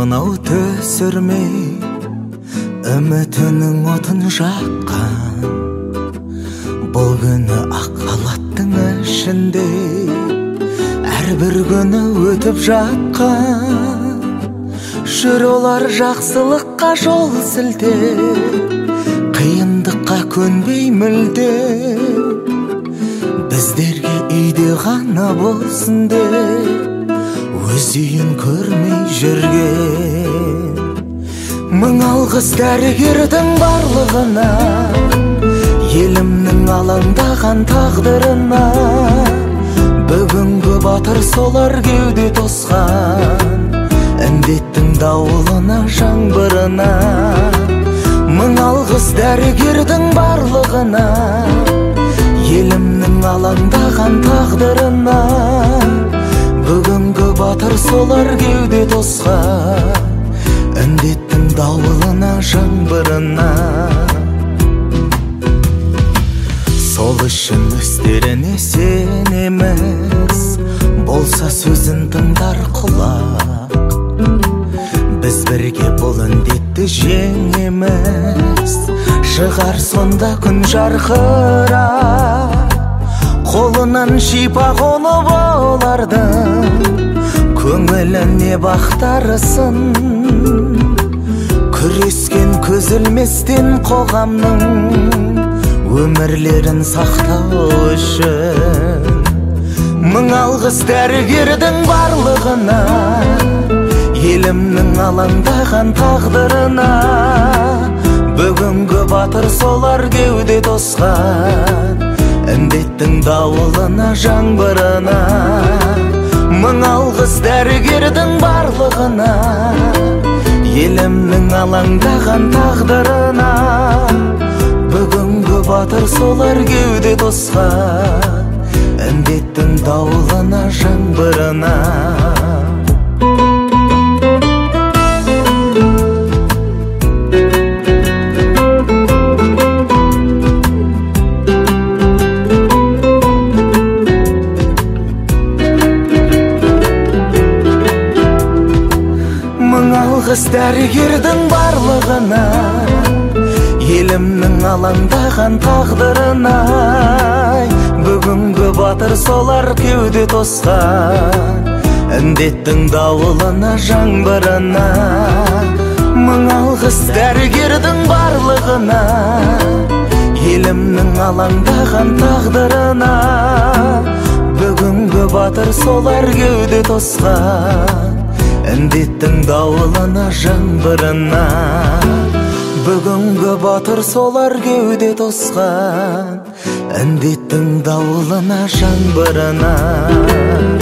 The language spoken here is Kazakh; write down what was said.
мынау төсірмей үмітінің отын жаққан бұл күні ақ халаттың ішінде әрбір күні өтіп жатқан жүр олар жақсылыққа жол сілтеп қиындыққа көнбей мүлде біздерге үйде ғана болсын деп өз үйін көрмей жүрген мың алғыс дәрігердің барлығына елімнің алаңдаған тағдырына бүгінгі батыр солар кеуде тосқан індеттің дауылына жаңбырына мың алғыс дәрігердің барлығына елімнің алаңдаған тағдырына бүгінгі батыр солар кеуде тосқан індеттің дауылына жаңбырына сол үшін өздеріне сенеміз болса сөзін тыңдар құлақ біз бірге бұл індетті жеңеміз шығар сонда күн жарқырап қолынан шипа қонып олардың көңіліне бақтарысын күрескен көзілместен қоғамның өмірлерін сақтау үшін мың алғыс дәрігердің барлығына елімнің алаңдаған тағдырына бүгінгі батыр солар кеуде тосқан індеттің дауылына жаңбырына мың алғыс дәрігердің барлығына елімнің алаңдаған тағдырына бүгінгі батыр солар кеуде тосқан індеттің дауылына жаңбырына мың алғыс дәрігердің барлығына елімнің алаңдаған тағдырына бүгінгі батыр солар кеуде тосқан індеттің дауылына жаңбырына мың алғыс дәрігердің барлығына елімнің алаңдаған тағдырына бүгінгі батыр солар кеуде тосқан індеттің дауылына жаңбырына бүгінгі батыр солар кеуде тосқан індеттің дауылына жаңбырына